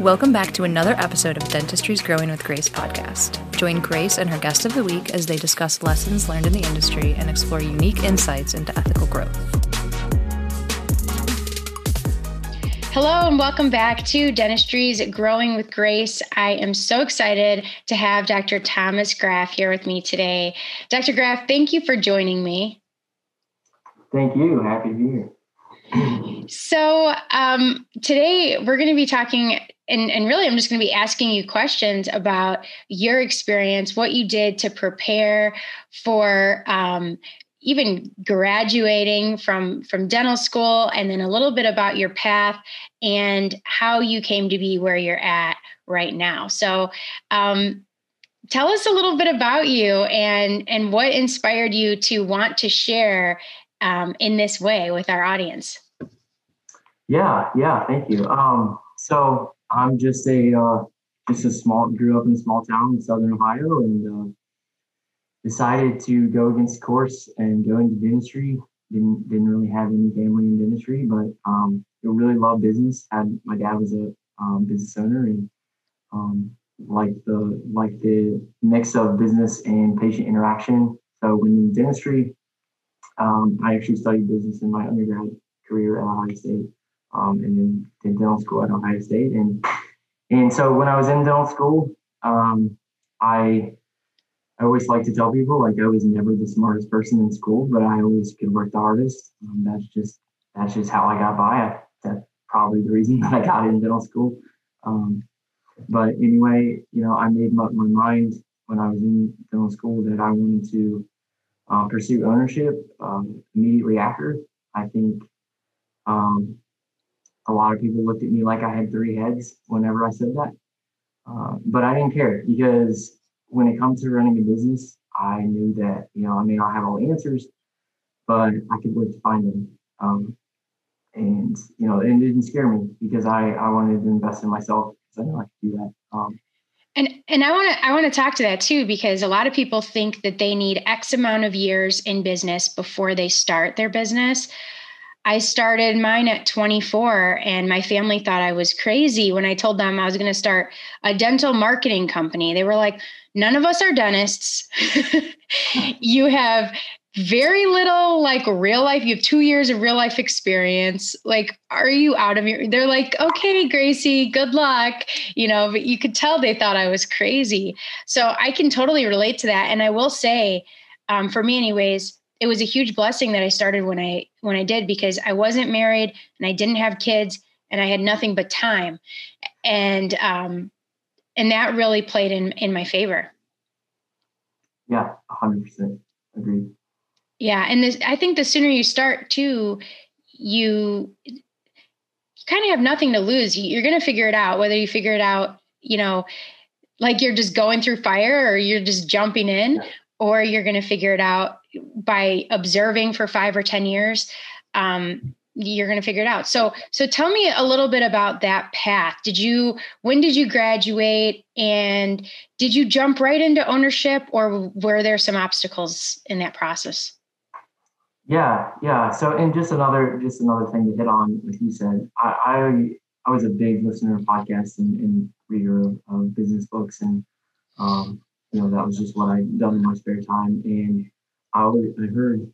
Welcome back to another episode of Dentistry's Growing with Grace podcast. Join Grace and her guest of the week as they discuss lessons learned in the industry and explore unique insights into ethical growth. Hello and welcome back to Dentistry's Growing with Grace. I am so excited to have Dr. Thomas Graf here with me today. Dr. Graf, thank you for joining me. Thank you. Happy to be here. So today we're going to be talking, and really I'm just going to be asking you questions about your experience, what you did to prepare for even graduating from dental school, and then a little bit about your path and how you came to be where you're at right now. So tell us a little bit about you and what inspired you to want to share in this way with our audience. Yeah. Thank you. So I'm grew up in a small town in Southern Ohio, and decided to go against the course and go into dentistry. Didn't really have any family in dentistry, but really loved business. My dad was a business owner, and liked the mix of business and patient interaction. So when in dentistry, I actually studied business in my undergrad career at Ohio State, and then did dental school at Ohio State. And so when I was in dental school, I always like to tell people, like, I was never the smartest person in school, but I always could work the hardest. That's just how I got by. That's probably the reason that I got in dental school. But anyway, I made up my mind when I was in dental school that I wanted to pursue ownership immediately after. I think a lot of people looked at me like I had three heads whenever I said that. But I didn't care, because when it comes to running a business, I knew that, I may not have all the answers, but I could work to find them. And it didn't scare me, because I wanted to invest in myself, because I know I could do that. And I want to talk to that too, because a lot of people think that they need X amount of years in business before they start their business. I started mine at 24, and my family thought I was crazy when I told them I was going to start a dental marketing company. They were like, none of us are dentists. You have very little real life. You have 2 years of real life experience. Are you out of your, they're like, okay, Gracie, good luck. But you could tell they thought I was crazy. So I can totally relate to that. And I will say, for me anyways, it was a huge blessing that I started when I did, because I wasn't married and I didn't have kids and I had nothing but time. And that really played in my favor. Yeah, 100% agreed. Yeah. And I think the sooner you start too, you kind of have nothing to lose. You're going to figure it out, whether you figure it out, you're just going through fire, or you're just jumping in, or you're going to figure it out by observing for 5 or 10 years. You're going to figure it out. So tell me a little bit about that path. When did you graduate, and did you jump right into ownership, or were there some obstacles in that process? Yeah. So, and just another thing to hit on, like you said, I was a big listener of podcasts and reader of business books, and that was just what I'd done in my spare time. And I heard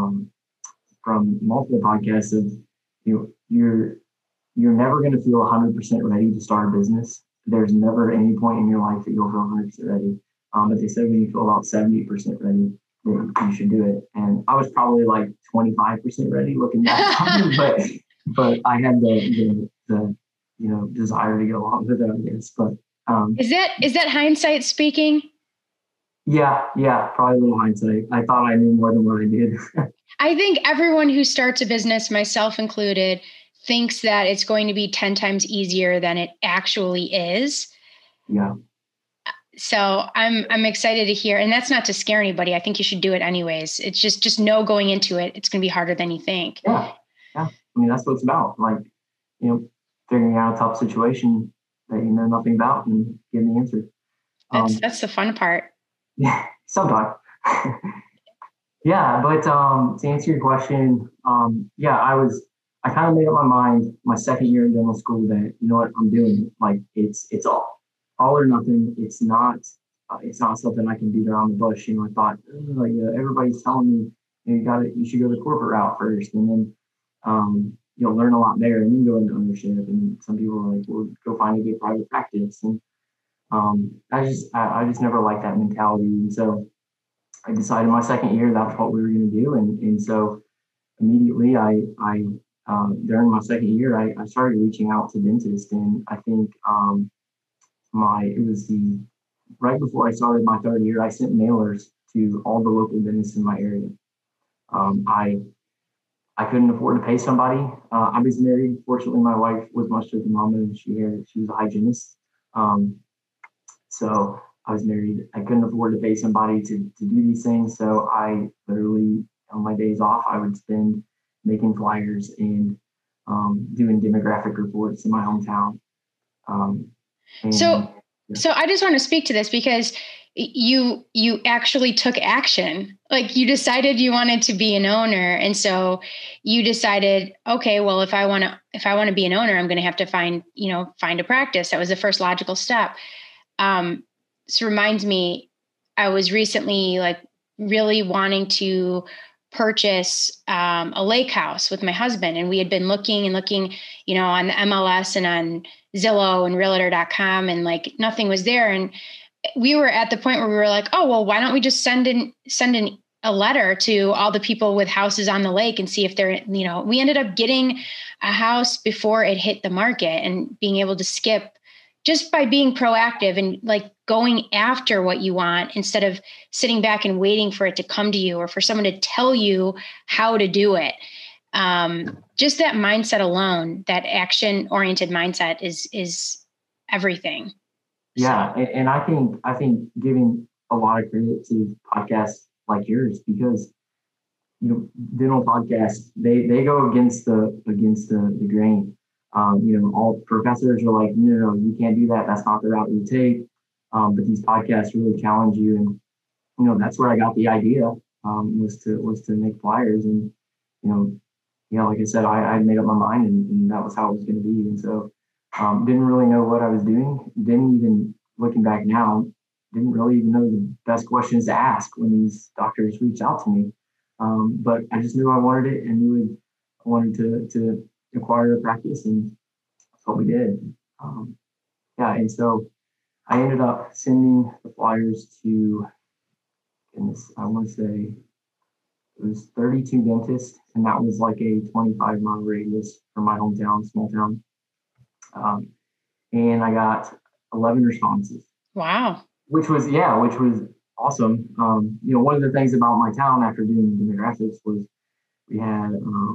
from multiple podcasts of, you're never going to feel 100% ready to start a business. There's never any point in your life that you'll feel 100% ready. But they said when you feel about 70% ready, then you should do it. And I was probably 25% ready looking back, but I had the desire to go along with it, I guess. But is that hindsight speaking? Yeah, probably a little hindsight. I thought I knew more than what I did. I think everyone who starts a business, myself included, thinks that it's going to be 10 times easier than it actually is. Yeah. So I'm excited to hear, and that's not to scare anybody. I think you should do it anyways. It's just know going into it, it's going to be harder than you think. Yeah. I mean, that's what it's about. Figuring out a tough situation that you know nothing about and getting the answer. That's the fun part. Yeah, sometimes. Yeah, but to answer your question, I I kind of made up my mind my second year in dental school that, you know what, I'm doing it. Like it's all or nothing. It's not something I can beat around the bush. I thought, everybody's telling me, you should go the corporate route first, and then, you'll learn a lot there, and then go into ownership. And some people are like, well, go find a good private practice. And I just never liked that mentality. And so I decided my second year that's what we were going to do. And so immediately I during my second year, I started reaching out to dentists. And I think it was right before I started my third year, I sent mailers to all the local dentists in my area. I couldn't afford to pay somebody. I was married. Fortunately, my wife was much like a mama, and she was a hygienist. So I was married. I couldn't afford to pay somebody to do these things. So I literally, on my days off, I would spend making flyers and doing demographic reports in my hometown. So I just want to speak to this because you actually took action. Like, you decided you wanted to be an owner. And so you decided, okay, well, if I want to be an owner, I'm going to have to find a practice. That was the first logical step. This reminds me, I was recently really wanting to purchase a lake house with my husband. And we had been looking on the MLS and on Zillow and realtor.com, and nothing was there. And we were at the point where we were like, oh, well, why don't we just send in a letter to all the people with houses on the lake and see if they're, we ended up getting a house before it hit the market, and being able to skip just by being proactive and going after what you want instead of sitting back and waiting for it to come to you or for someone to tell you how to do it. Just that mindset alone, that action-oriented mindset is everything. Yeah. And I think giving a lot of credit to podcasts like yours, because, dental podcasts, they go against the grain. All professors are like, no, you can't do that. That's not the route you take. But these podcasts really challenge you. And, that's where I got the idea, was to make flyers. And, like I said, I made up my mind, and that was how it was going to be. And so, didn't really know what I was doing. Didn't even, looking back now, didn't really even know the best questions to ask when these doctors reached out to me. But I just knew I wanted it, and knew I wanted to acquire a practice, and that's what we did. And so I ended up sending the flyers to, I want to say it was 32 dentists, and that was like a 25-mile radius from my hometown, small town. And I got 11 responses. Wow. Which was awesome. One of the things about my town after doing demographics was we had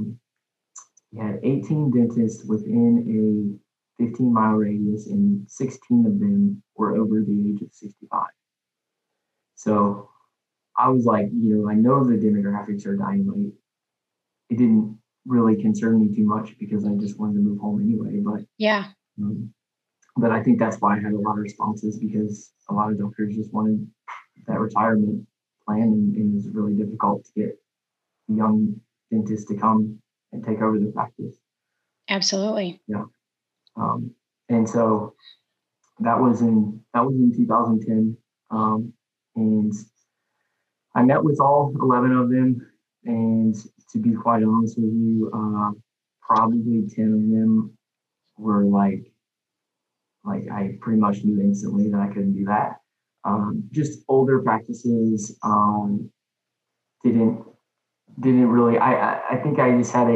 18 dentists within a 15-mile radius, and 16 of them were over the age of 65. So I was like, I know the demographics are dying late. It didn't really concern me too much because I just wanted to move home anyway. But yeah. But I think that's why I had a lot of responses, because a lot of doctors just wanted that retirement plan, and it was really difficult to get young dentists to come and take over the practice. Absolutely. Yeah. And so that was in 2010. And I met with all 11 of them, and to be quite honest with you, probably 10 of them were like I pretty much knew instantly that I couldn't do that. Just older practices, didn't really. I think I just had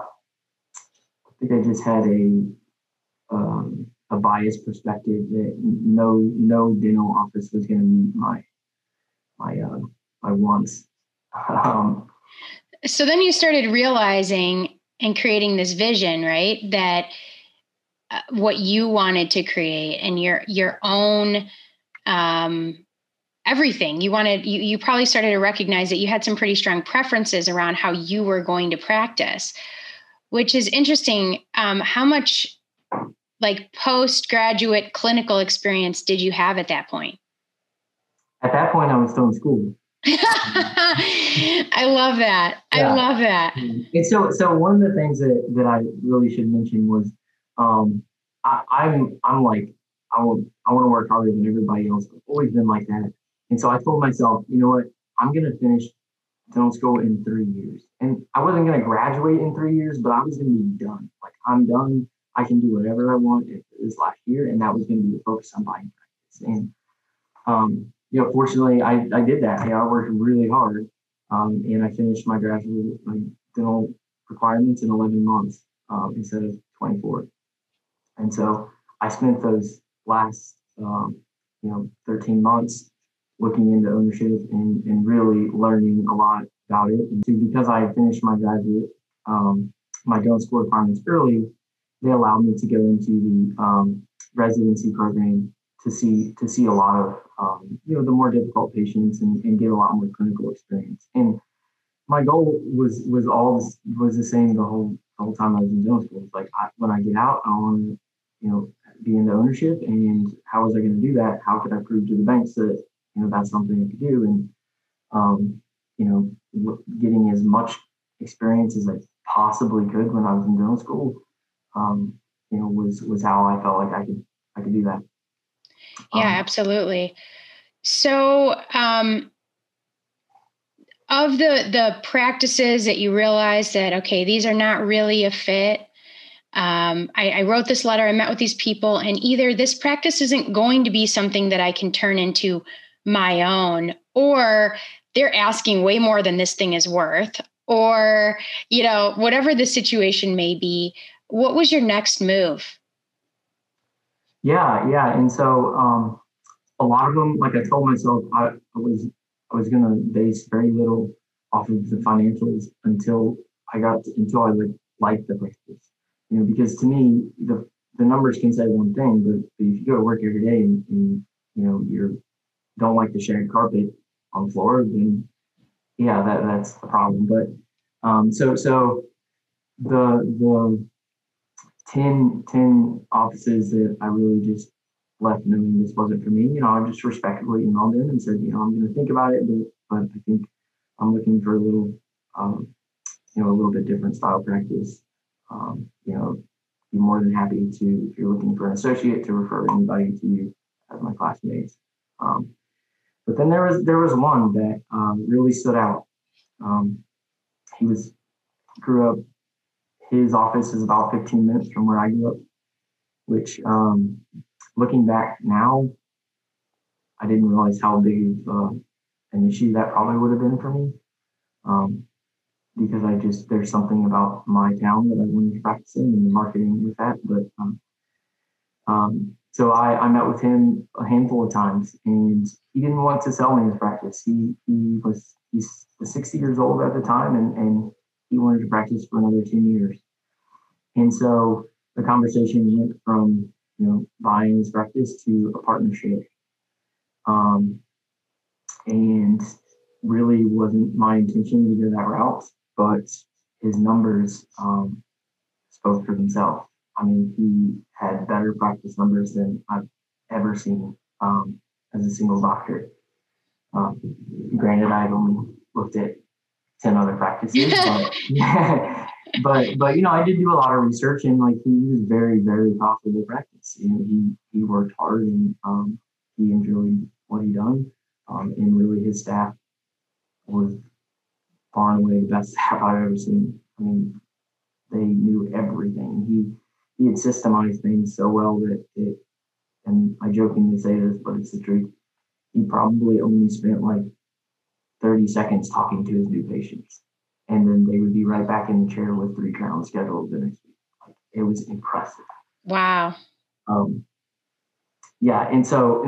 a biased perspective that no dental office was going to meet my wants. So then you started realizing and creating this vision, right? That what you wanted to create, and your own everything you wanted, you probably started to recognize that you had some pretty strong preferences around how you were going to practice, which is interesting. How much postgraduate clinical experience did you have at that point? At that point, I was still in school. I love that. Yeah. I love that. And so one of the things that I really should mention was, I'm like, I want to work harder than everybody else. I've always been like that. And so I told myself, you know what, I'm going to finish dental school in 3 years. And I wasn't going to graduate in 3 years, but I was going to be done. Like, I'm done. I can do whatever I want this last year. And that was going to be the focus on buying practice. And, fortunately I did that. I worked really hard. And I finished my dental requirements in 11 months, instead of 24. And so I spent those last, 13 months looking into ownership and really learning a lot about it. And so because I finished my my dental school requirements early, they allowed me to go into the residency program to see a lot of the more difficult patients and get a lot more clinical experience. And my goal was the same the whole time I was in dental school. It's like when I get out, I want to be in the ownership. And how was I going to do that? How could I prove to the banks that that's something I could do? And getting as much experience as I possibly could when I was in dental school, was how I felt like I could do that. Yeah, absolutely. So, of the practices that you realized that, okay, these are not really a fit. I wrote this letter, I met with these people, and either this practice isn't going to be something that I can turn into my own, or they're asking way more than this thing is worth, or, whatever the situation may be. What was your next move? Yeah. And so, a lot of them, like I told myself, I was going to base very little off of the financials until I like the practice, because to me, the numbers can say one thing, but if you go to work every day and you don't like the shag carpet on the floor, then yeah, that's the problem. But, so the 10 offices that I really just left knowing this wasn't for me, I just respectfully emailed them and said, I'm going to think about it, but I think I'm looking for a little, a little bit different style practice. Be more than happy to, if you're looking for an associate, to refer anybody to you as my classmates. But then there was one that really stood out. He grew up. His office is about 15 minutes from where I grew up, which, looking back now, I didn't realize how big of an issue that probably would have been for me, because there's something about my town that I wanted to practice in and the marketing with that. But so I met with him a handful of times, and he didn't want to sell me his practice. He's 60 years old at the time, and he wanted to practice for another 10 years. And so the conversation went from, buying his practice to a partnership. And really wasn't my intention to go that route, but his numbers spoke for themselves. I mean, he had better practice numbers than I've ever seen as a single doctor. Granted, I've only looked at 10 other practices, but I did do a lot of research, and like, he was very, very profitable practice. He worked hard, and he enjoyed what he done, and really his staff was far and away the best staff I've ever seen. I mean, they knew everything. He had systemized things so well that and I jokingly say this, but it's the truth, he probably only spent like 30 seconds talking to his new patients, and then they would be right back in the chair with 3 crowns scheduled the next week. Like, it was impressive. Wow. Yeah. And so,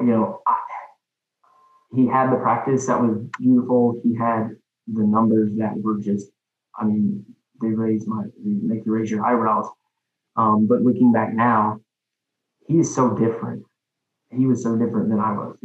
he had the practice that was beautiful. He had the numbers that were just, I mean, they make you raise your eyebrows. But looking back now, he is so different. He was so different than I was.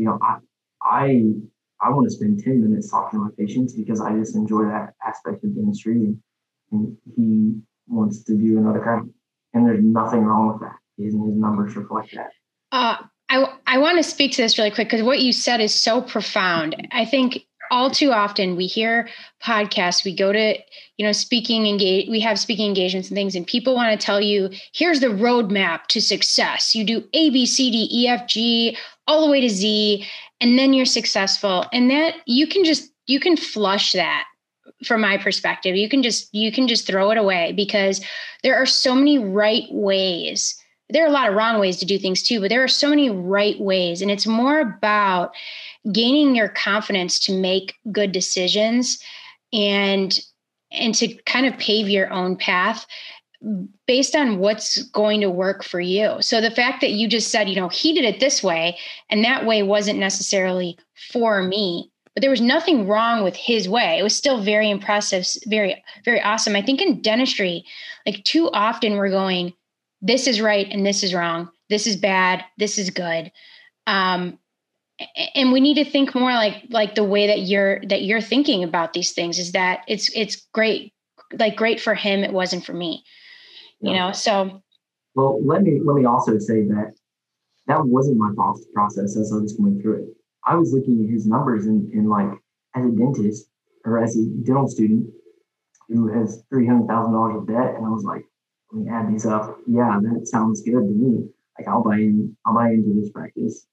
I want to spend 10 minutes talking to my patients because I just enjoy that aspect of dentistry, and he wants to do another crown. And there's nothing wrong with that. His numbers reflect that. I want to speak to this really quick, because what you said is so profound. I think all too often we hear podcasts, we go to, we have speaking engagements and things, and people want to tell you, here's the roadmap to success. You do A, B, C, D, E, F, G, all the way to Z, and then you're successful. And that you can flush that. From my perspective, you can just throw it away, because there are so many right ways. There are a lot of wrong ways to do things too, but there are so many right ways. And it's more about gaining your confidence to make good decisions and to kind of pave your own path based on what's going to work for you. So the fact that you just said, he did it this way, and that way wasn't necessarily for me, but there was nothing wrong with his way. It was still very impressive, very, very awesome. I think in dentistry, like too often we're going, this is right and this is wrong. This is bad. This is good. And we need to think more like the way that you're thinking about these things, is that it's great, great for him. It wasn't for me, so. Well, let me also say that wasn't my process as I was going through it. I was looking at his numbers and like, as a dentist or as a dental student who has $300,000 of debt, and I was like, let me add these up. Yeah, that sounds good to me. Like, I'll buy into this practice,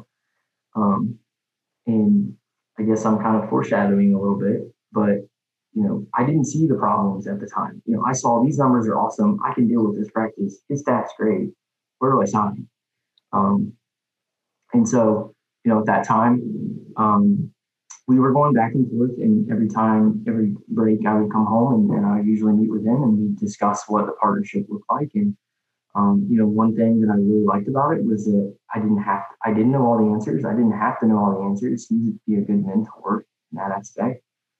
and I guess I'm kind of foreshadowing a little bit, but I didn't see the problems at the time. I saw these numbers are awesome. I can deal with this practice. His staff's great. Where do I sign? And so, at that time, we were going back and forth, and every break I would come home and I usually meet with him and we'd discuss what the partnership looked like. And, one thing that I really liked about it was that I didn't know all the answers. I didn't have to know all the answers. He would be a good mentor in that aspect.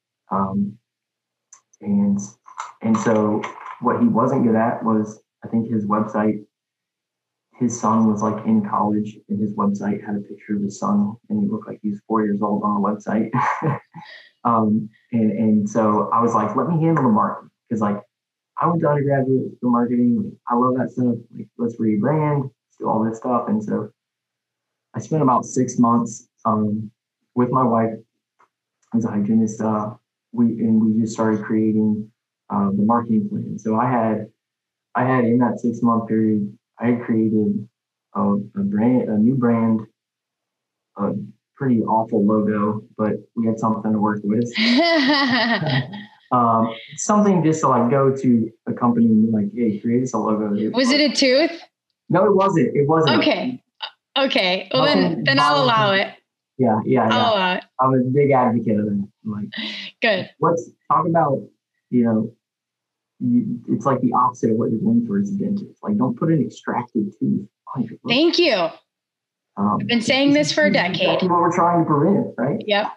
And so what he wasn't good at was, I think, his website. His son was like in college, and his website had a picture of his son, and he looked like he was 4 years old on the website. And so I was like, let me handle the marketing, because like, I went to undergraduate for marketing. Like, I love that stuff. Like, let's rebrand, let's do all this stuff. And so I spent about 6 months with my wife as a hygienist. We just started creating the marketing plan. So I had in that 6 month period, I had created a new brand, a pretty awful logo, but we had something to work with. Something just to like go to a company and be like, hey, create us a logo. Was it a tooth? No, it wasn't. It wasn't. Okay. Well, then I'll allow it. Yeah. I'll allow it. I'm a big advocate of that. Like, good. Let's talk about, it's like the opposite of what you're going for as a dentist. Like, don't put an extracted tooth on your foot. Thank you. I've been saying this for a decade. Exactly what we're trying to prevent, right? Yep.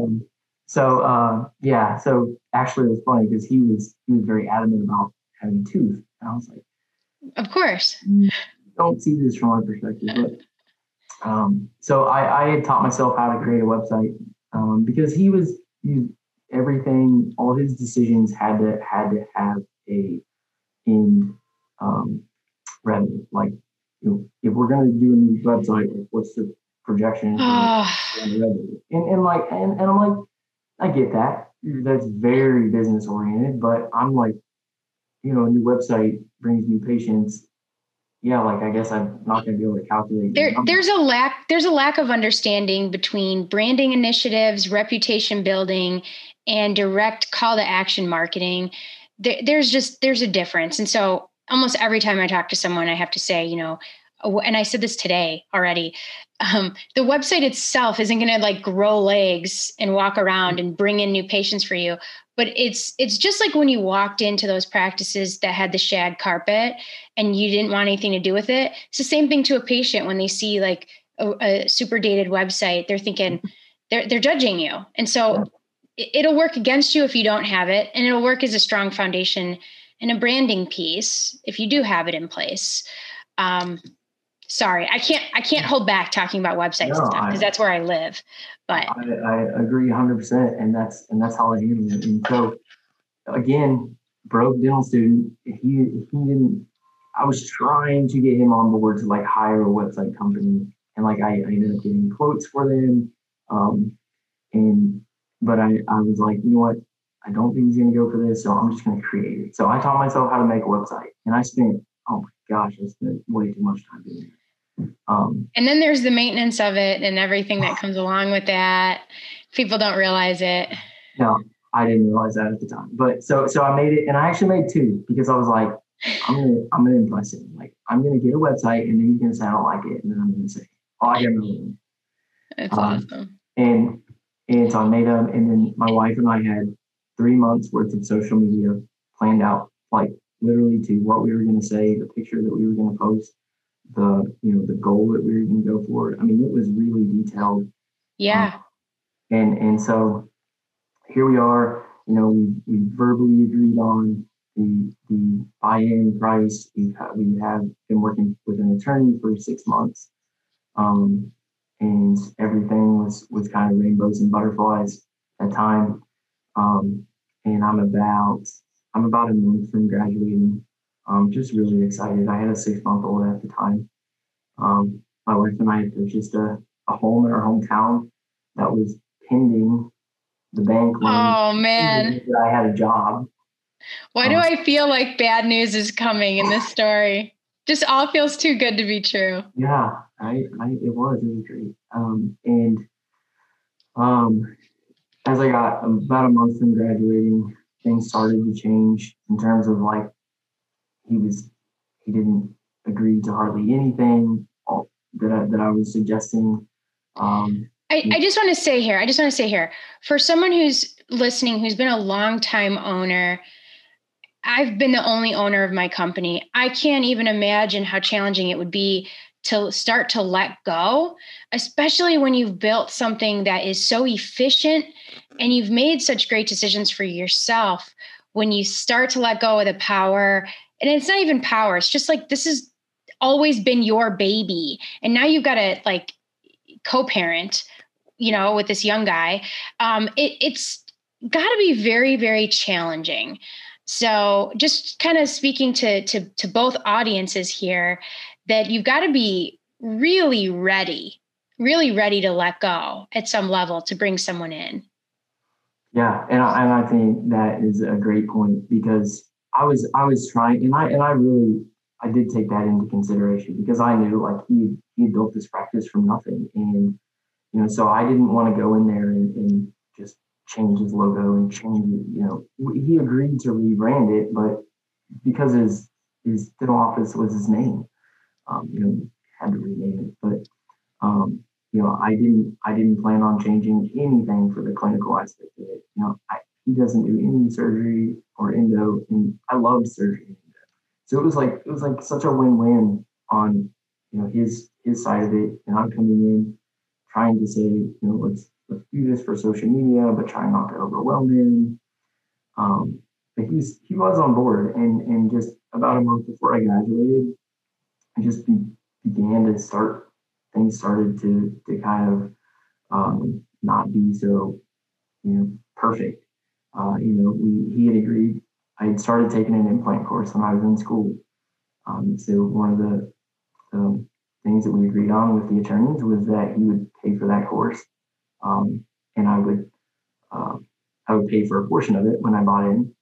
So actually it was funny because he was very adamant about having a tooth. And I was like, of course. Don't see this from my perspective. But so I had taught myself how to create a website because everything, all his decisions had to have a end revenue. Like, if we're going to do a new website, what's the projection on the revenue? And I'm like, I get that. That's very business oriented, but I'm like, a new website brings new patients. Yeah, like, I guess I'm not going to be able to calculate. There's a lack of understanding between branding initiatives, reputation building, and direct call to action marketing. There's a difference. And so almost every time I talk to someone, I have to say, and I said this today already, the website itself isn't going to like grow legs and walk around and bring in new patients for you. But it's just like when you walked into those practices that had the shag carpet and you didn't want anything to do with it. It's the same thing to a patient when they see like a super dated website. They're thinking they're judging you. And so it'll work against you if you don't have it. And it'll work as a strong foundation and a branding piece if you do have it in place. Sorry, I can't hold back talking about websites and stuff because that's where I live. But I agree 100%, and that's how I handle it. And so again, broke dental student. He didn't. I was trying to get him on board to like hire a website company, and like I ended up getting quotes for them. And but I was like, you know what? I don't think he's going to go for this, so I'm just going to create it. So I taught myself how to make a website, and I spent, oh my gosh, I spent way too much time doing it. And then there's the maintenance of it and everything that comes along with that. People don't realize it. No, I didn't realize that at the time. But so I made it, and I actually made two because I was like, I'm gonna impress him. Like I'm gonna get a website, and then he's gonna say I don't like it, and then I'm gonna say, oh, I got another one. That's awesome. And so I made them, and then my wife and I had 3 months worth of social media planned out, like literally to what we were gonna say, the picture that we were gonna post, the goal that we were gonna go for. I mean, it was really detailed. Yeah. And so here we are. We verbally agreed on the buy-in price. We have been working with an attorney for 6 months, and everything was kind of rainbows and butterflies at the time. And I'm about a month from graduating. Just really excited. I had a 6-month-old at the time. My wife and I had purchased a home in our hometown that was pending the bank loan. Oh man. I had a job. Why do I feel like bad news is coming in this story? Just all feels too good to be true. Yeah, it was great. As I got about a month from graduating, things started to change in terms of like, he didn't agree to hardly anything that I was suggesting. I just want to say here, for someone who's listening, who's been a long time owner, I've been the only owner of my company. I can't even imagine how challenging it would be to start to let go, especially when you've built something that is so efficient and you've made such great decisions for yourself. When you start to let go of the power, and it's not even power, it's just like, this has always been your baby. And now you've got to like co-parent, with this young guy. It's got to be very, very challenging. So just kind of speaking to both audiences here, that you've got to be really ready to let go at some level to bring someone in. Yeah. And I think that is a great point, because I was trying, and I did take that into consideration, because I knew like he built this practice from nothing. And, so I didn't want to go in there and just change his logo and change it. He agreed to rebrand it, but because his dental office was his name, had to rename it. But I didn't plan on changing anything for the clinical aspect of it. He doesn't do any surgery or endo, and I love surgery and endo. So it was like such a win-win on his side of it, and I'm coming in trying to say, let's do this for social media, but trying not to overwhelm him. But he was on board, and just about a month before I graduated, I just began to start. Things started to kind of not be so perfect. He had agreed. I had started taking an implant course when I was in school. So one of the things that we agreed on with the attorneys was that he would pay for that course, and I would pay for a portion of it when I bought in,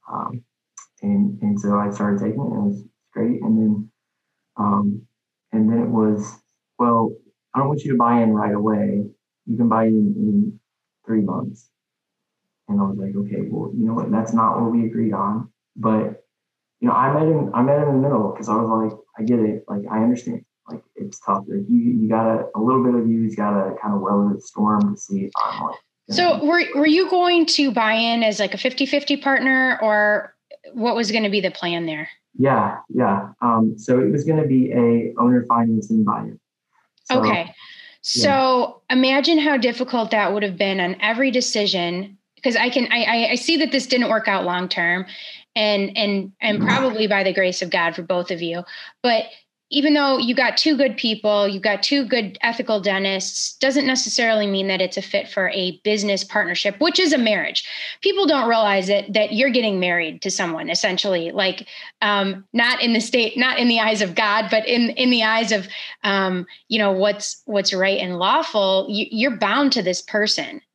and so I started taking it, and it was great. And then it was, well, I don't want you to buy in right away. You can buy in 3 months. And I was like, okay, well, you know what? That's not what we agreed on. But I met him in the middle, because I was like, I get it. Like, I understand. Like, it's tough. Like, you gotta, a little bit of you's gotta kind of weather the storm to see if I'm like. So were you going to buy in as like a 50-50 partner, or what was going to be the plan there? Yeah. So it was going to be a owner financing buy-in. Okay. So imagine how difficult that would have been on every decision, because I see that this didn't work out long-term, and probably by the grace of God for both of you. But even though you got two good people, you got two good ethical dentists, doesn't necessarily mean that it's a fit for a business partnership, which is a marriage. People don't realize that you're getting married to someone, essentially, like not in the eyes of God, but in the eyes of what's right and lawful. You're bound to this person.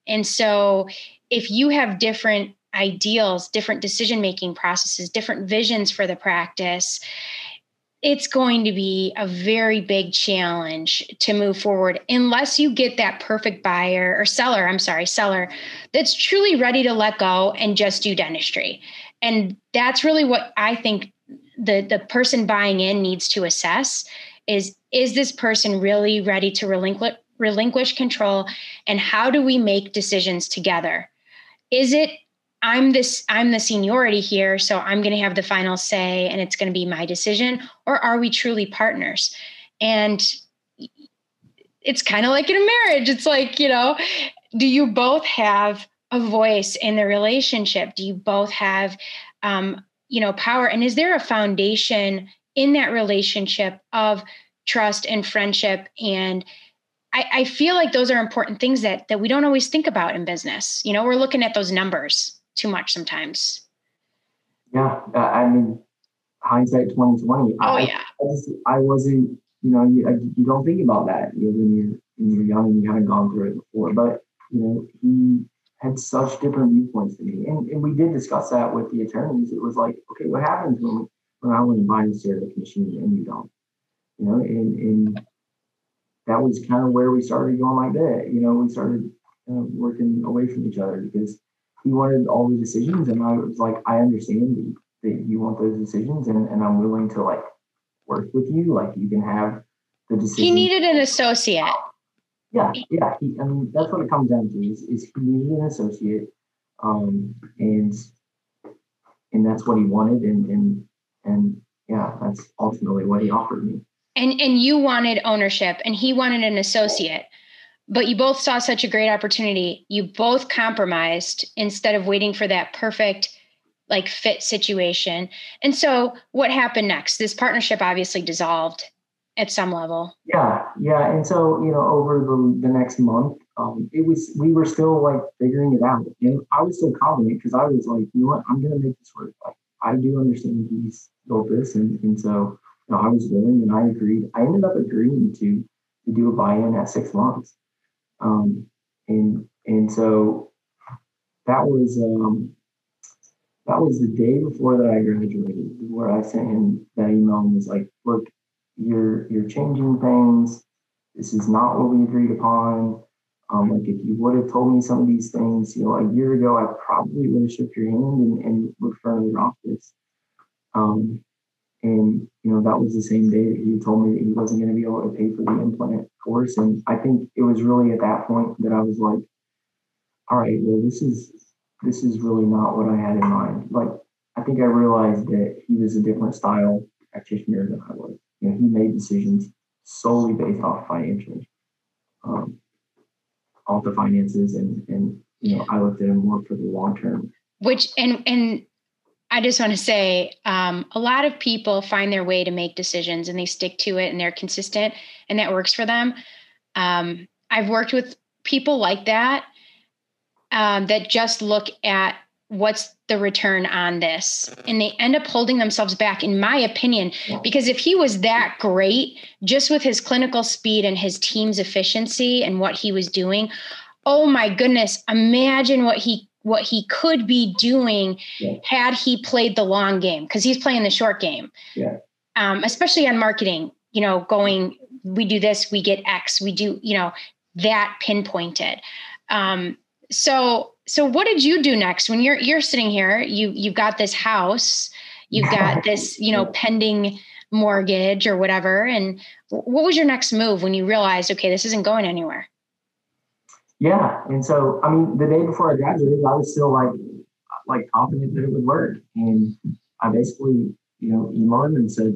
And so if you have different ideals, different decision-making processes, different visions for the practice, it's going to be a very big challenge to move forward unless you get that perfect buyer or seller that's truly ready to let go and just do dentistry. And that's really what I think the person buying in needs to assess is this person really ready to relinquish control? And how do we make decisions together? Is it, I'm the seniority here, so I'm going to have the final say and it's going to be my decision? Or are we truly partners? And it's kind of like in a marriage. It's like, do you both have a voice in the relationship? Do you both have, power? And is there a foundation in that relationship of trust and friendship? And I feel like those are important things that we don't always think about in business. We're looking at those numbers too much sometimes. Yeah. I mean, hindsight 2020. Oh, yeah. I wasn't, you don't think about that when you're young and you haven't gone through it before. But, he had such different viewpoints than me. And we did discuss that with the attorneys. It was like, okay, what happens when I want to buy a CEREC machine and you don't? And that was kind of where we started going like that. We started working away from each other because he wanted all the decisions. And I was like, I understand that you want those decisions and I'm willing to work with you. Like you can have the decision. He needed an associate. Yeah. That's what it comes down to is he needed an associate. And that's what he wanted. And yeah, that's ultimately what he offered me. And you wanted ownership and he wanted an associate, but you both saw such a great opportunity. You both compromised instead of waiting for that perfect fit situation. And so what happened next? This partnership obviously dissolved at some level. Yeah. And so, over the next month, we were still figuring it out. And I was still confident because I was like, you know what, I'm going to make this work. I do understand he's built this. And so, I was willing and I agreed. I ended up agreeing to do a buy-in at 6 months. And so that was the day before that I graduated, where I sent him that email and was like, look, you're changing things. This is not what we agreed upon. If you would have told me some of these things, a year ago, I probably would have shook your hand and looked for another office. And, that was the same day that he told me that he wasn't going to be able to pay for the implant course. And I think it was really at that point that I was like, all right, well, this is really not what I had in mind. I think I realized that he was a different style practitioner than I was. He made decisions solely based off financials, off the finances. And I looked at him more for the long term. Which, and I just want to say, a lot of people find their way to make decisions and they stick to it and they're consistent and that works for them. I've worked with people like that, that just look at what's the return on this. And they end up holding themselves back, in my opinion, because if he was that great, just with his clinical speed and his team's efficiency and what he was doing, oh my goodness, imagine what he could be doing had he played the long game, because he's playing the short game. Yeah. Especially on marketing, going, we do this, we get X, we do, that pinpointed. So what did you do next when you're sitting here, you've got this house, you've got this, pending mortgage or whatever. And what was your next move when you realized, okay, this isn't going anywhere? Yeah. And so, the day before I graduated, I was still like confident that it would work. And I basically, emailed him and said,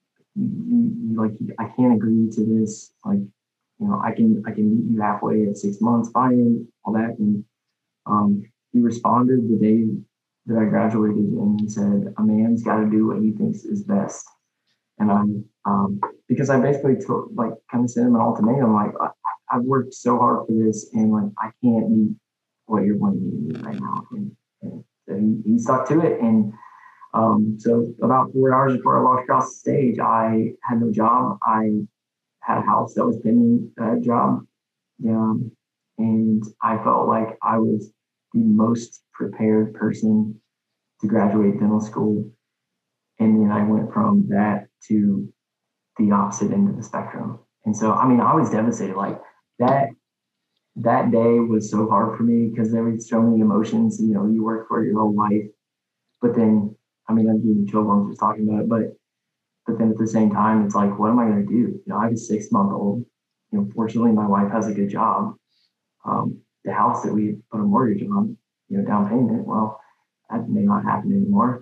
I can't agree to this. I can meet you halfway at 6 months, buy-in, all that. And he responded the day that I graduated and he said, a man's got to do what he thinks is best. And because I basically kind of sent him an ultimatum, I've worked so hard for this and I can't meet what you're wanting me to do right now. And so he stuck to it. And so about 4 hours before I walked across the stage, I had no job. I had a house that was pending that job. and I felt like I was the most prepared person to graduate dental school. And then I went from that to the opposite end of the spectrum. And so, I mean, I was devastated. Like that day was so hard for me because there were so many emotions. You know, you work for your whole life, but then, I mean, I'm getting chills just talking about it. But then at the same time, it's like, what am I going to do? You know, I have a 6-month-old. You know, fortunately, my wife has a good job. The house that we put a mortgage on, you know, down payment. Well, that may not happen anymore.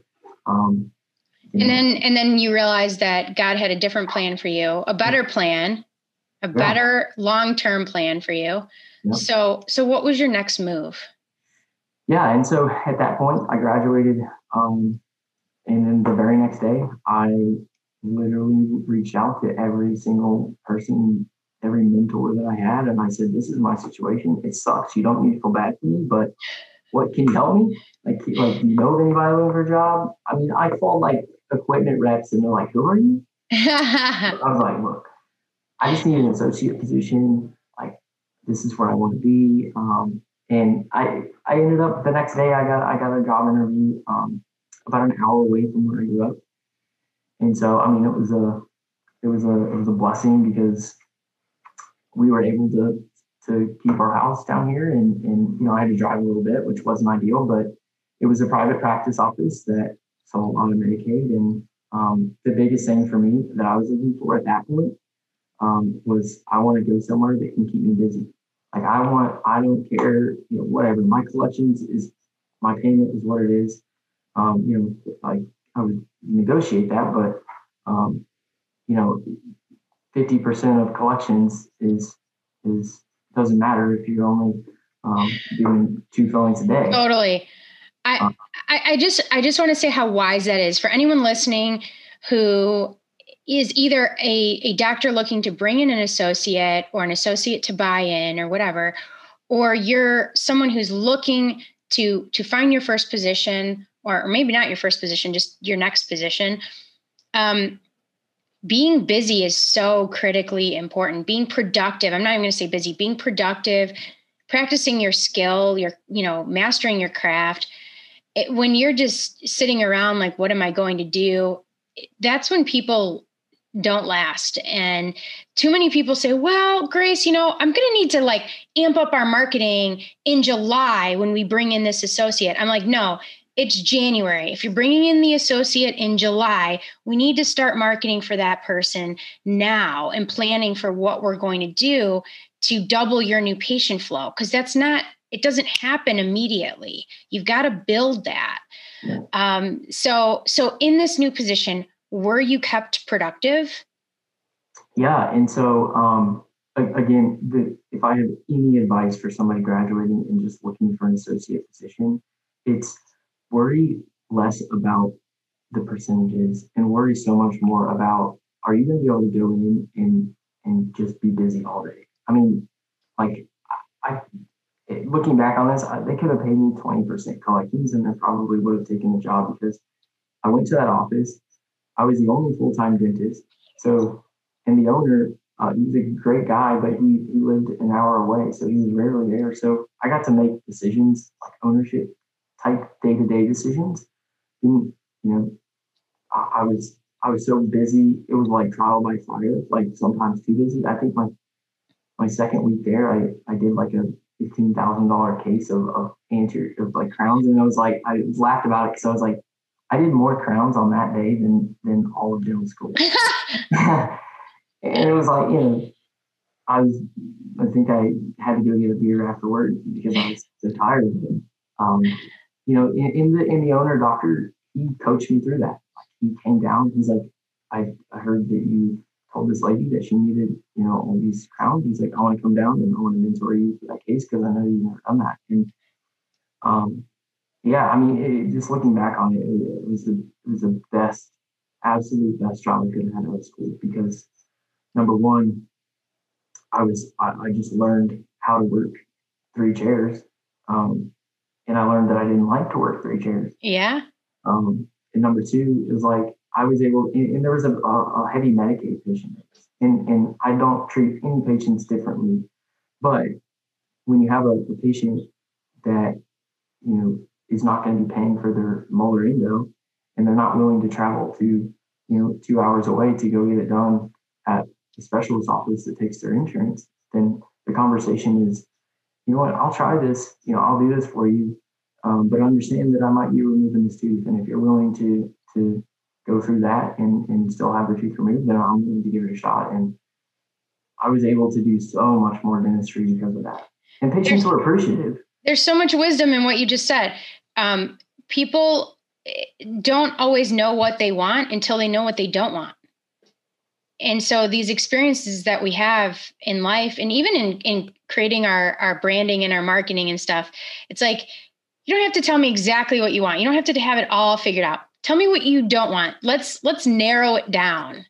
And then you realize that God had a different plan for you, a better plan, a better long-term plan for you. Yeah. So what was your next move? Yeah. And so at that point I graduated. And then the very next day, I literally reached out to every single person, every mentor that I had. And I said, this is my situation. It sucks. You don't need to feel bad for me, but what can you help me? Like, do you know of anybody looking for a job? I mean, I called like equipment reps and they're like, who are you? I was like, look, I just need an associate position. Like, this is where I want to be. And I ended up the next day, I got a job interview about an hour away from where I grew up. And so, I mean, it was a blessing because we were able to keep our house down here, and you know, I had to drive a little bit, which wasn't ideal, but it was a private practice office that saw a lot of Medicaid. And the biggest thing for me that I was looking for at that point was I want to go somewhere that can keep me busy. Like I don't care, you know, whatever. My collections is, my payment is what it is. You know, like I would negotiate that, but you know, 50% of collections is doesn't matter if you're only doing 2 fillings a day. Totally. I just want to say how wise that is for anyone listening who is either a doctor looking to bring in an associate or an associate to buy in or whatever, or you're someone who's looking to find your first position, or maybe not your first position, just your next position. Being busy is so critically important. Being productive. I'm not even going to say busy, being productive, practicing your skill, mastering your craft. When you're just sitting around like, what am I going to do? That's when people don't last. And too many people say, well, Grace, I'm going to need to like amp up our marketing in July when we bring in this associate. I'm like, no, it's January. If you're bringing in the associate in July, we need to start marketing for that person now and planning for what we're going to do to double your new patient flow. Because it doesn't happen immediately. You've got to build that. So in this new position, were you kept productive? Yeah. And so, again, if I have any advice for somebody graduating and just looking for an associate position, it's worry less about the percentages and worry so much more about, are you going to be able to go in and just be busy all day? I mean, like, looking back on this, they could have paid me 20% collections and I probably would have taken the job because I went to that office. I was the only full-time dentist. So, and the owner, he was a great guy, but he lived an hour away. So he was rarely there. So I got to make decisions, like ownership type day-to-day decisions. And, I was so busy. It was like trial by fire, like sometimes too busy. I think my second week there, I did like a $15,000 case of anterior, of like crowns. And I was laughed about it because I was like, I did more crowns on that day than all of dental school. And it was like, I think I had to go get a beer afterward because I was so tired of it. In the owner doctor, he coached me through that. Like, he came down. He's like, I heard that you told this lady that she needed, all these crowns. He's like, I want to come down and I want to mentor you for that case because I know you've never done that. And yeah, I mean, just looking back on it, it was the best, absolute best job I could have had out of school because number one, I just learned how to work 3 chairs. And I learned that I didn't like to work 3 chairs. Yeah. And number 2, it was like, I was able, and there was a heavy Medicaid patient. And I don't treat any patients differently, but when you have a patient that, is not going to be paying for their molar endo, and they're not willing to travel to, 2 hours away to go get it done at a specialist office that takes their insurance, then the conversation is, you know what, I'll try this, I'll do this for you. But understand that I might be removing this tooth. And if you're willing to go through that and still have the tooth removed, then I'm willing to give it a shot. And I was able to do so much more dentistry because of that. And patients were appreciative. There's so much wisdom in what you just said. People don't always know what they want until they know what they don't want. And so these experiences that we have in life, and even in creating our branding and our marketing and stuff, it's like, you don't have to tell me exactly what you want. You don't have to have it all figured out. Tell me what you don't want. Let's narrow it down,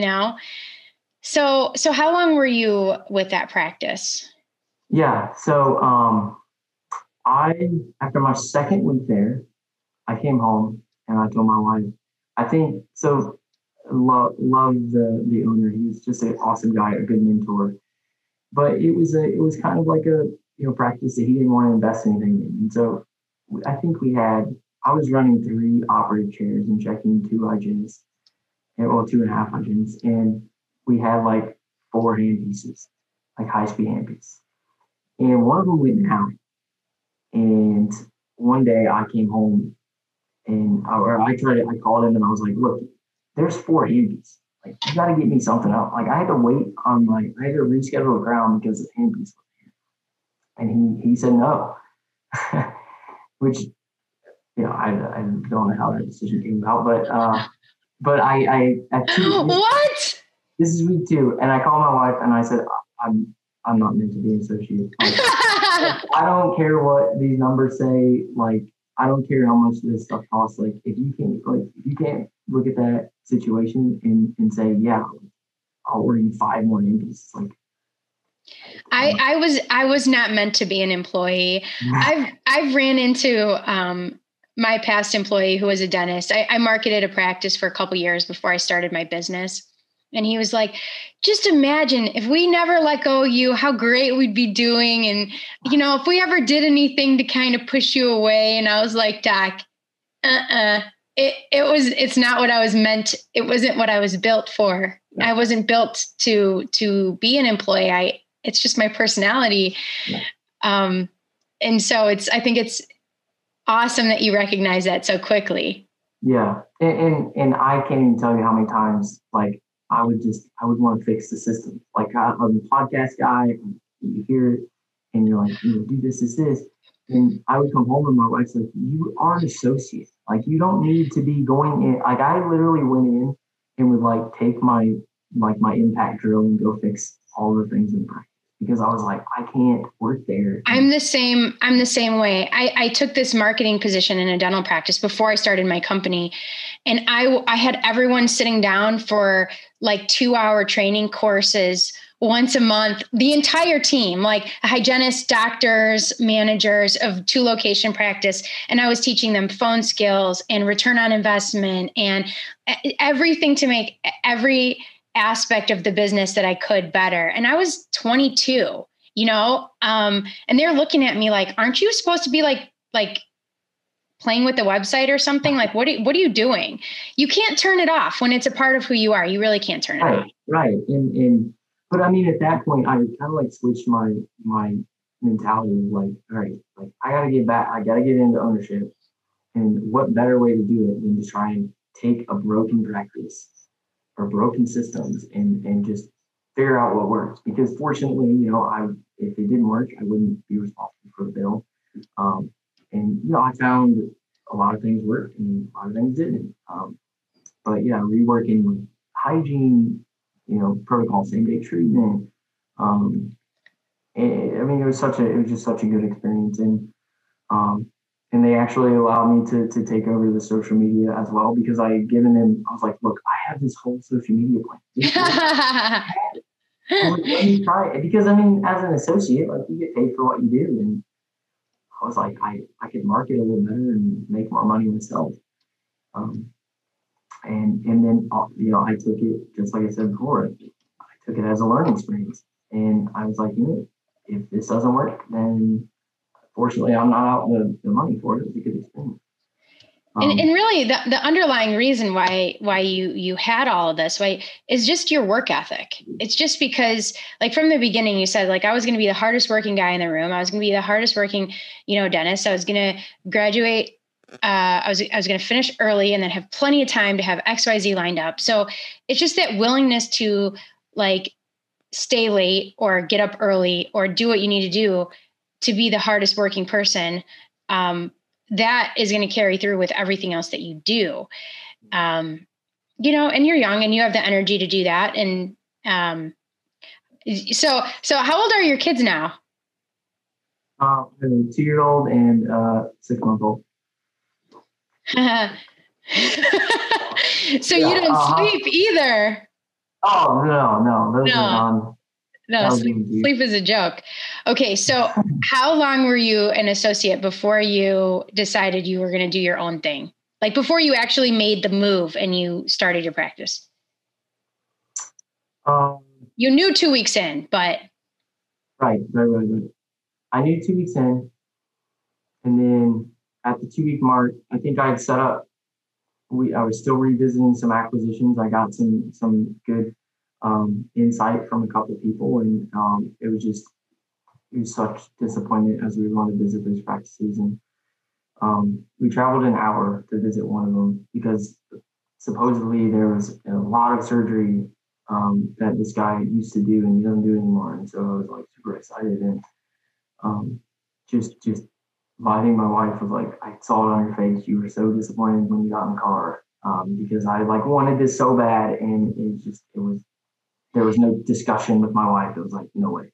So how long were you with that practice? Yeah. So, after my second week there, I came home and I told my wife, I think, so love the owner. He was just an awesome guy, a good mentor, but it was kind of like a, practice that he didn't want to invest anything in. And so I think I was running 3 operative chairs and checking 2 hygienists, 2.5 hygienists. And we had like 4 handpieces, like high-speed handpieces. And one of them went down. And one day I came home and I called him and I was like, look, there's 4 handpieces. Like, you got to get me something else. Like, I had to wait on, I had to reschedule a crown because the handpiece was here. And he said no, which, I don't know how that decision came about, but I at 2, what? This is week 2. And I called my wife and I said, I'm not meant to be an associate. I don't care what these numbers say. Like, I don't care how much this stuff costs. Like, if you can't look at that situation and say, yeah, I'll order you 5 more handpieces. Like, I was not meant to be an employee. I've ran into my past employee who was a dentist. I marketed a practice for a couple years before I started my business. And he was like, just imagine if we never let go of you, how great we'd be doing. And, if we ever did anything to kind of push you away. And I was like, Doc, it's not what I was meant. It wasn't what I was built for. Yeah. I wasn't built to be an employee. It's just my personality. Yeah. And so I think it's awesome that you recognize that so quickly. Yeah. And I can't even tell you how many times, like, I would want to fix the system. Like, I'm a podcast guy, you hear it and you're like, do this. And I would come home and my wife's like, you are an associate. Like, you don't need to be going in. Like, I literally went in and would take my impact drill and go fix all the things in practice because I was like, I can't work there. I'm the same way. I took this marketing position in a dental practice before I started my company. And I had everyone sitting down for 2-hour training courses once a month, the entire team, like hygienists, doctors, managers of 2 location practice. And I was teaching them phone skills and return on investment and everything to make every aspect of the business that I could better. And I was 22, and they're looking at me like, aren't you supposed to be like playing with the website or something? Like, what are you doing? You can't turn it off when it's a part of who you are. You really can't turn it off. Right. But I mean, at that point, I kind of switched my mentality of all right, I got to get back. I got to get into ownership. And what better way to do it than to try and take a broken practice or broken systems and just figure out what works. Because fortunately, if it didn't work, I wouldn't be responsible for the bill. And I found a lot of things worked and a lot of things didn't. But yeah, reworking with hygiene, protocol, same day treatment. And it was just such a good experience. And they actually allowed me to take over the social media as well because I had given them, I was like, look, I have this whole social media plan. I was like, let me try it. Because as an associate, you get paid for what you do. And I was like, I could market a little better and make more money myself. And then, I took it, just like I said before, I took it as a learning experience. And I was like, if this doesn't work, then fortunately I'm not out the money for it. It was a good experience. And really the underlying reason why you had all of this, why, is just your work ethic. It's just because, like, from the beginning, you said, like, I was going to be the hardest working guy in the room. I was going to be the hardest working, dentist. I was going to graduate. I was going to finish early and then have plenty of time to have XYZ lined up. So it's just that willingness to, like, stay late or get up early or do what you need to do to be the hardest working person. That is going to carry through with everything else that you do. And you're young and you have the energy to do that. And so how old are your kids now? A 2-year-old and 6-month-old. So you don't sleep either. Oh, no. Those are on. No, sleep is a joke. Okay, so how long were you an associate before you decided you were going to do your own thing? Like, before you actually made the move and you started your practice? You knew 2 weeks in, but... Right. I knew 2 weeks in, and then at the 2-week mark, I think I had set up, I was still revisiting some acquisitions. I got some good insight from a couple of people, and it was such disappointment as we were going to visit those practices, and we traveled an hour to visit one of them because supposedly there was a lot of surgery that this guy used to do and he doesn't do anymore. And so I was like super excited, and just I think my wife was like, I saw it on your face, you were so disappointed when you got in the car, because I like wanted this so bad, and there was no discussion with my wife. It was like, no way.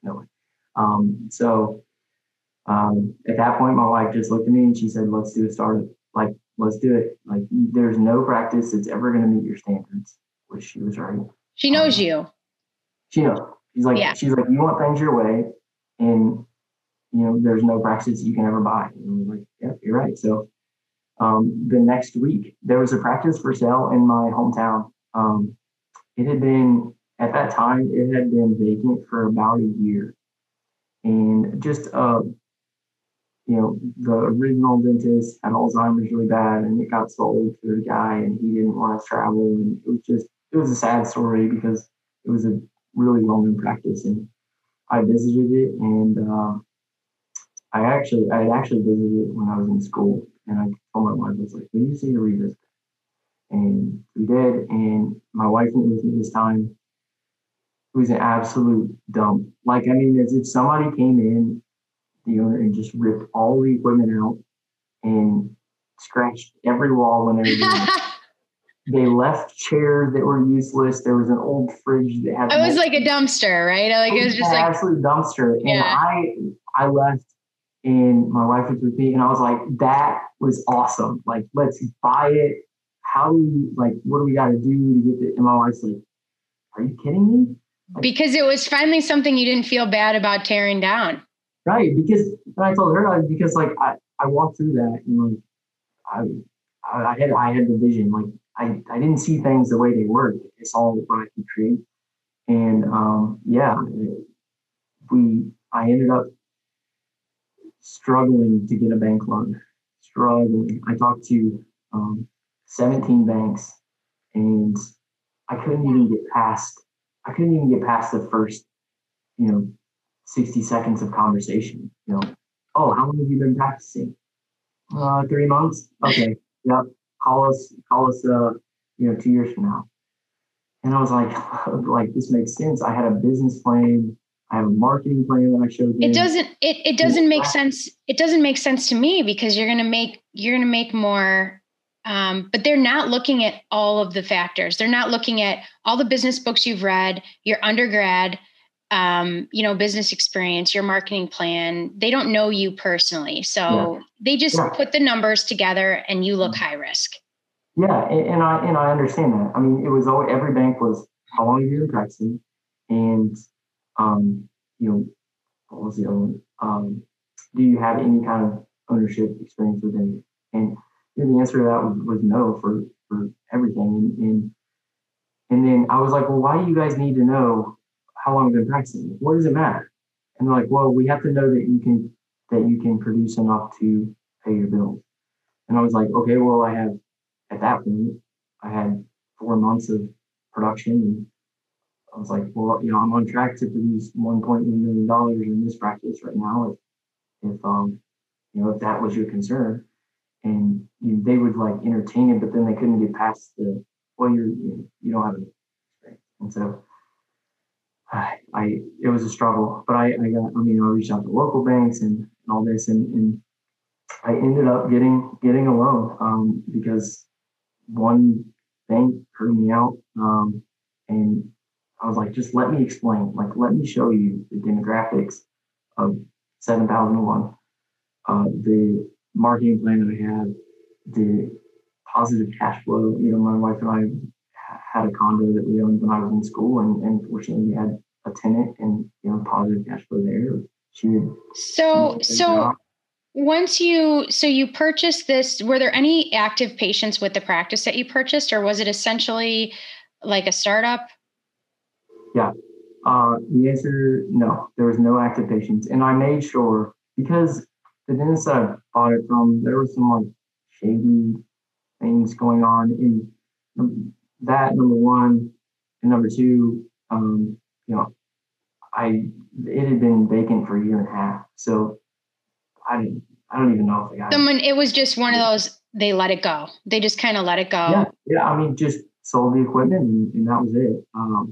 So at that point, my wife just looked at me and she said, let's do a startup. Like, let's do it. Like, there's no practice that's ever going to meet your standards, which she was right. She knows you. She knows. She's like, you want things your way, and, there's no practice you can ever buy. And I was like, yeah, you're right. So the next week, there was a practice for sale in my hometown. It had been, at that time, it had been vacant for about a year. And just, the original dentist had Alzheimer's really bad, and it got sold to the guy, and he didn't want to travel. And it was a sad story because it was a really well-known practice. And I visited it, and I had actually visited it when I was in school. And I told my wife, I was like, we just need to revisit it. And we did. And my wife went with me this time. It was an absolute dump. Like, I mean, as if somebody came in, the owner, and just ripped all the equipment out and scratched every wall when they were doing it. They left chairs that were useless. There was an old fridge that had... It was like a dumpster, right? Like, it was just like... absolute dumpster. Yeah. And I left, and my wife was with me, and I was like, that was awesome. Like, let's buy it. What do we got to do to get it? And my wife's like, are you kidding me? Like, because it was finally something you didn't feel bad about tearing down. Right. Because I told her, because like I walked through that, and like I had the vision. Like I didn't see things the way they were. It's all what I could create. And I ended up struggling to get a bank loan. I talked to 17 banks, and I couldn't even get past the first, 60 seconds of conversation. Oh, how long have you been practicing? 3 months. Okay. Yep. Call us, 2 years from now. And I was like, this makes sense. I had a business plan. I have a marketing plan that I showed them. It doesn't make sense. It doesn't make sense to me, because you're going to make more. But they're not looking at all of the factors. They're not looking at all the business books you've read, your undergrad, business experience, your marketing plan. They don't know you personally. So they just put the numbers together, and you look high risk. Yeah. And I understand that. I mean, it was always, every bank was, how long have you been practicing? And, what was the other one? Do you have any kind of ownership experience within it? And the answer to that was no for everything. And then I was like, well, why do you guys need to know how long I've been practicing? What does it matter? And they're like, well, we have to know that you can produce enough to pay your bills. And I was like, okay, well, at that point, I had 4 months of production, and I was like, well, I'm on track to produce $1.1 million in this practice right now. If that was your concern, and they would like entertain it, but then they couldn't get past well, you don't have any experience. And so it was a struggle, but I reached out to local banks and all this, and I ended up getting a loan because one bank heard me out, and I was like, just let me explain, like let me show you the demographics of 7001, the marketing plan that I had, the positive cash flow. My wife and I had a condo that we owned when I was in school, and fortunately we had a tenant, and positive cash flow there. So once you purchased this, were there any active patients with the practice that you purchased, or was it essentially like a startup? Yeah. The answer, no, there was no active patients. And I made sure, because the dentist that I bought it from, there was some like shady things going on in that, number one. And number two, it had been vacant for a year and a half. So I don't even know if the guy. It was just one of those, they let it go. They just kind of let it go. Yeah. I mean, just sold the equipment, and that was it.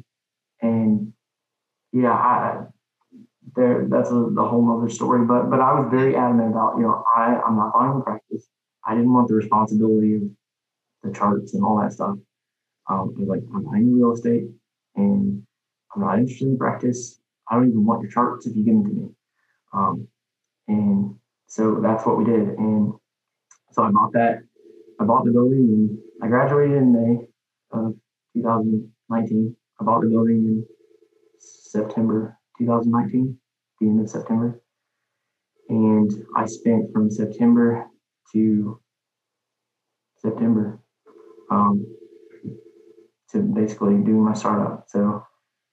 That's the whole other story. But I was very adamant about, I'm not buying the practice. I didn't want the responsibility of the charts and all that stuff. I was like, I'm buying the real estate, and I'm not interested in practice. I don't even want your charts if you give them to me. And so that's what we did. And so I bought that. I bought the building, and I graduated in May of 2019. I bought the building in September 2019, the end of September. And I spent from September to September to basically do my startup. So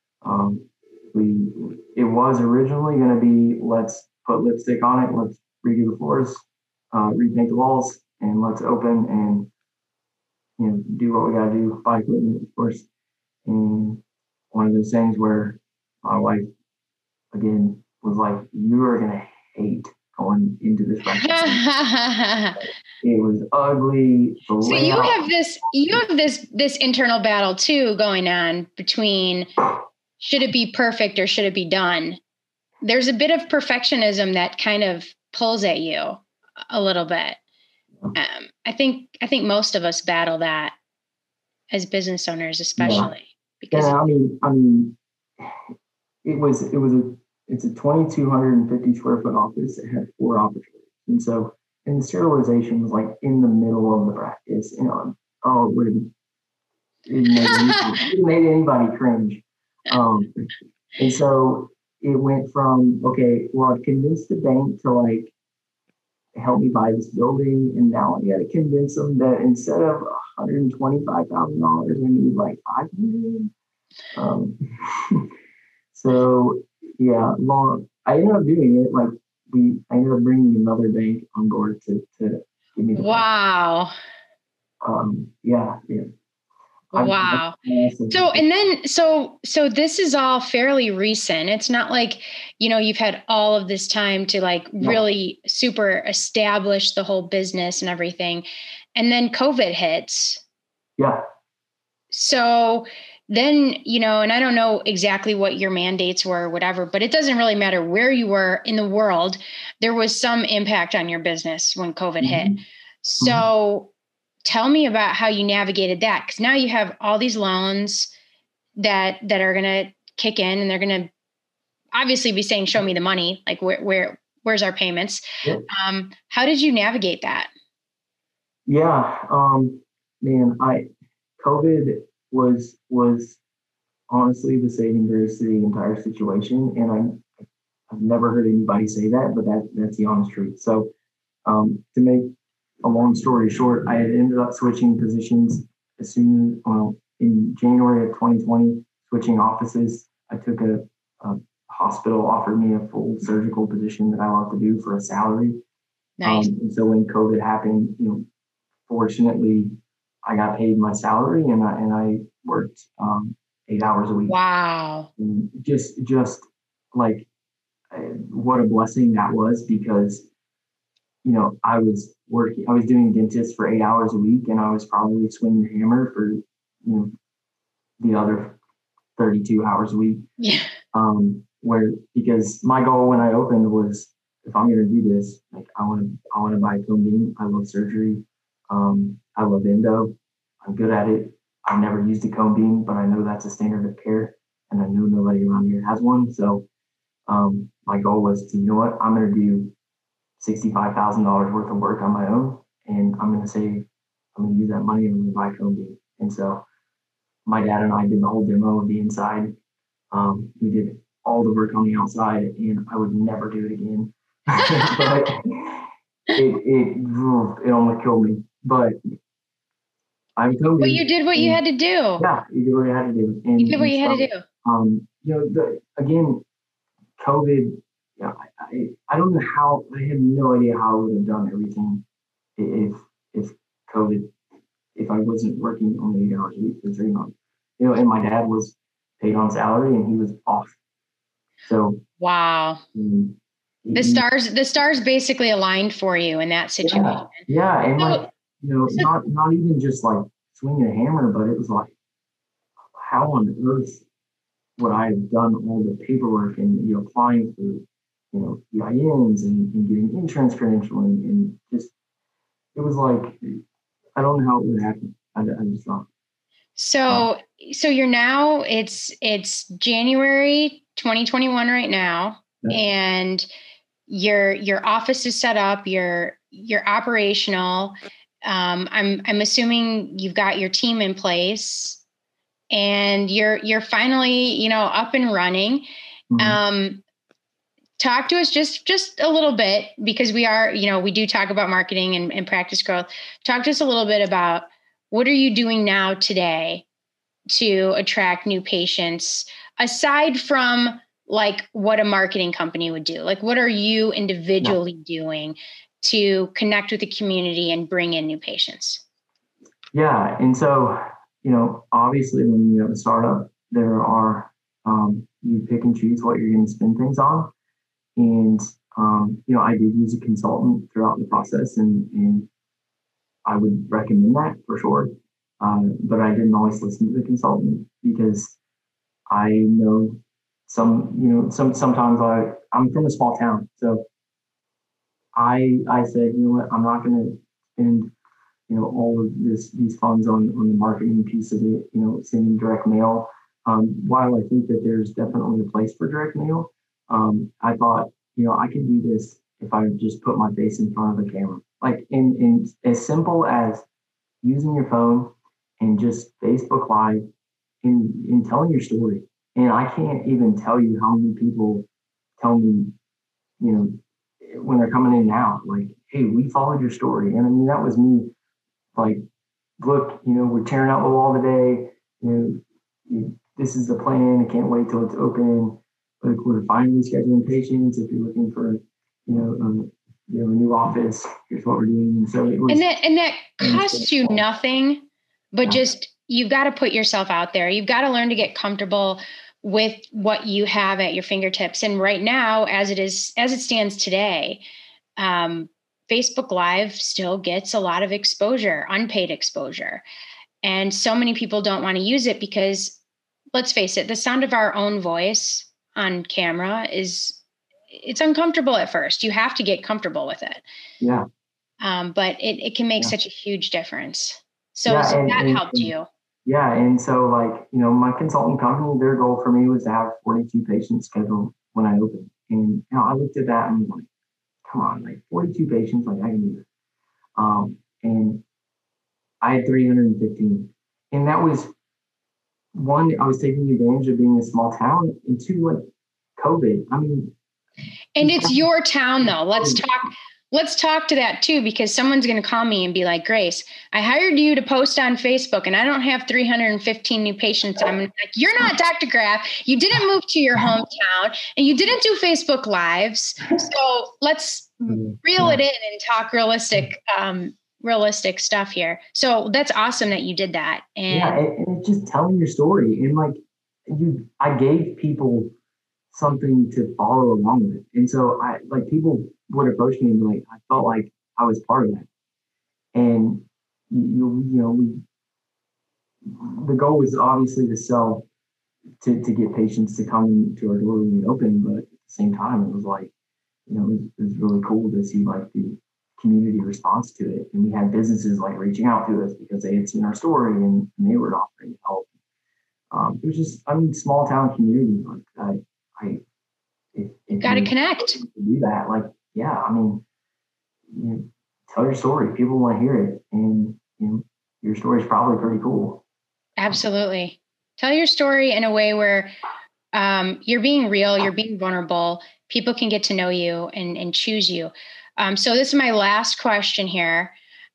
it was originally going to be, let's put lipstick on it, let's redo the floors, repaint the walls, and let's open and do what we got to do, buy equipment, of course. And one of those things where my wife, again, was like, you are going to hate going into this practice. It was ugly. So you have this internal battle too going on between, should it be perfect or should it be done? There's a bit of perfectionism that kind of pulls at you a little bit. I think most of us battle that as business owners, especially. Because I mean, it's a 2,250 square foot office. It had 4 operators, and the sterilization was like in the middle of the practice. It made anybody cringe. And so it went from, okay, well, I've convinced the bank to like help me buy this building, and now I got to convince them that instead of $125,000, I need like $500,000. So yeah, I ended up doing it. Like I ended up bringing another bank on board to give me the wow. Yeah. Wow. So this is all fairly recent. It's not like, you've had all of this time to like really super establish the whole business and everything. And then COVID hits. Yeah. So then, and I don't know exactly what your mandates were or whatever, but it doesn't really matter where you were in the world. There was some impact on your business when COVID hit. So tell me about how you navigated that. Because now you have all these loans that are going to kick in, and they're going to obviously be saying, show me the money. Like where's our payments? Yeah. How did you navigate that? Yeah. COVID was honestly the saving grace to the entire situation. And I've never heard anybody say that, but that's the honest truth. So to make a long story short, I had ended up switching positions in January of 2020, switching offices. I took a hospital offered me a full surgical position that I love to do for a salary. Nice. And so when COVID happened, fortunately, I got paid my salary and I worked 8 hours a week. Wow. And just like what a blessing that was, because I was doing dentist for 8 hours a week, and I was probably swinging the hammer for the other 32 hours a week. Yeah. Because my goal when I opened was, if I'm going to do this, like I want to buy a cone beam. I love surgery. I love endo. I'm good at it. I've never used a cone beam, but I know that's a standard of care, and I know nobody around here has one. So my goal was to, I'm going to do $65,000 worth of work on my own, and I'm going to use that money and I'm going to buy a cone beam. And so my dad and I did the whole demo of the inside. We did all the work on the outside, and I would never do it again. But it almost killed me. But I'm cone beam. But you did what you had to do. Yeah, you did what you had to do. And, you did what you had to do. Again, COVID. Yeah, I don't know how. I have no idea how I would have done everything if COVID, if I wasn't working only 8 hours a week for 3 months. And my dad was paid on salary and he was off. So wow. The stars basically aligned for you in that situation. Yeah, and not even just like swinging a hammer, but it was like, how on earth would I have done all the paperwork and applying for EINs and getting insurance credentialing, and just, it was like, I don't know how it would happen. I just thought. So you're now, it's January 2021 right now, yeah. And your office is set up, you're operational. I'm assuming you've got your team in place, and you're finally, up and running. Mm-hmm. Talk to us just a little bit, because we do talk about marketing and practice growth. Talk to us a little bit about, what are you doing now today to attract new patients, aside from like what a marketing company would do? Like, what are you individually doing to connect with the community and bring in new patients? Yeah. And so, obviously when you have a startup, there are, you pick and choose what you're going to spend things on. And, I did use a consultant throughout the process, and I would recommend that for sure. But I didn't always listen to the consultant, because I know sometimes I'm from a small town. So I said, I'm not going to spend, all of these funds on the marketing piece of it, sending direct mail. While I think that there's definitely a place for direct mail, I thought, I can do this if I just put my face in front of the camera. Like in as simple as using your phone and just Facebook Live and telling your story. And I can't even tell you how many people tell me, when they're coming in now, like, hey, we followed your story. And I mean, that was me, like, look, we're tearing out the wall today. This is the plan. I can't wait till it's open. Like, we're finally scheduling patients. If you're looking for, a new office, here's what we're doing. So it was, and that costs you nothing, but just, you've got to put yourself out there. You've got to learn to get comfortable with what you have at your fingertips. And right now, as it stands today, Facebook Live still gets a lot of exposure, unpaid exposure. And so many people don't want to use it because, let's face it, the sound of our own voice on camera it's uncomfortable at first. You have to get comfortable with it. Yeah. But it can make such a huge difference. So that helped you. Yeah. And so, like, my consulting company, their goal for me was to have 42 patients scheduled when I opened. And I looked at that and was like, come on, like 42 patients, like I can do this. And I had 315. And that was, one, I was taking advantage of being a small town, and two, like, COVID. I mean, and it's your town though. Let's let's talk to that too, because someone's going to call me and be like, Grace, I hired you to post on Facebook and I don't have 315 new patients. I'm like, you're not Dr. Graf. You didn't move to your hometown and you didn't do Facebook Lives. So let's reel it in and talk realistic stuff here. So that's awesome that you did that. And it's just telling your story. And like I gave people something to follow along with. And so people would approach me and be like, I felt like I was part of that. And the goal was obviously to sell, to get patients to come to our door when we opened, but at the same time, it was like, it was really cool to see like the community response to it. And we had businesses like reaching out to us because they had seen our story and they were offering help. It was just, small town community. Like if got to connect. To do that, tell your story. People want to hear it, and your story is probably pretty cool. Absolutely, tell your story in a way where you're being real, you're being vulnerable. People can get to know you and choose you. So this is my last question here.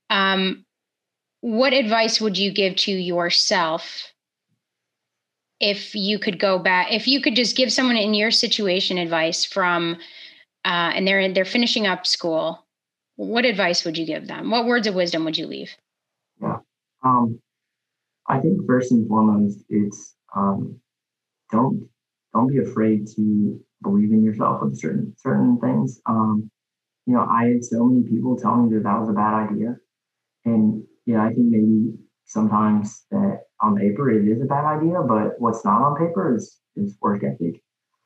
What advice would you give to yourself if you could go back, if you could just give someone in your situation advice from, and they're finishing up school, what advice would you give them? What words of wisdom would you leave? Yeah. I think first and foremost, it's, don't be afraid to believe in yourself with certain things. I had so many people tell me that was a bad idea. And I think maybe sometimes that on paper it is a bad idea, but what's not on paper is work ethic.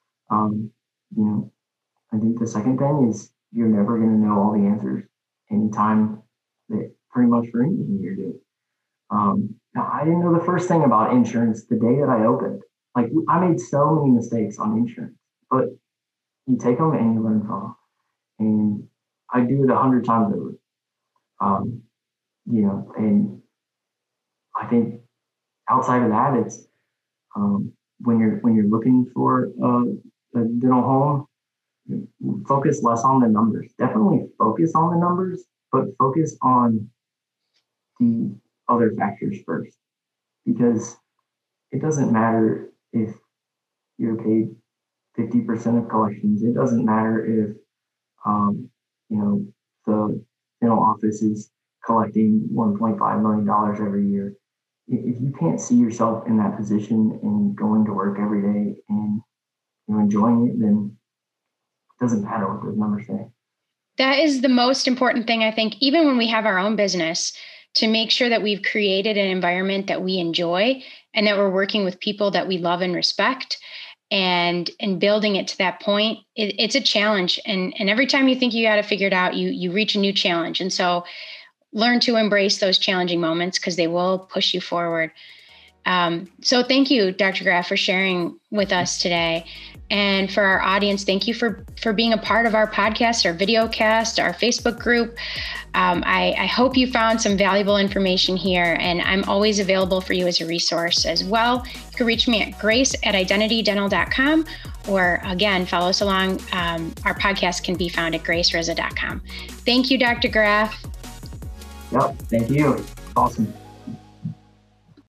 I think the second thing is you're never going to know all the answers anytime, that pretty much for anything you do. I didn't know the first thing about insurance the day that I opened. Like I made so many mistakes on insurance, but you take them and you learn from them. And I do it 100 times over. And I think outside of that, it's when you're looking for a dental home, focus less on the numbers. Definitely focus on the numbers, but focus on the other factors first, because it doesn't matter if you're paid 50% of collections. It doesn't matter if the dental office is collecting $1.5 million every year. If you can't see yourself in that position and going to work every day and enjoying it, then it doesn't matter what those numbers say. That is the most important thing, I think, even when we have our own business, to make sure that we've created an environment that we enjoy and that we're working with people that we love and respect, and building it to that point. It's a challenge. And every time you think you got to figure it out, you reach a new challenge. And so learn to embrace those challenging moments, because they will push you forward. So thank you, Dr. Graf, for sharing with us today. And for our audience, thank you for being a part of our podcast, our video cast, our Facebook group. I hope you found some valuable information here, and I'm always available for you as a resource as well. You can reach me at grace@identitydental.com, or again, follow us along. Our podcast can be found at gracereza.com. Thank you, Dr. Graf. Yep, thank you. Awesome.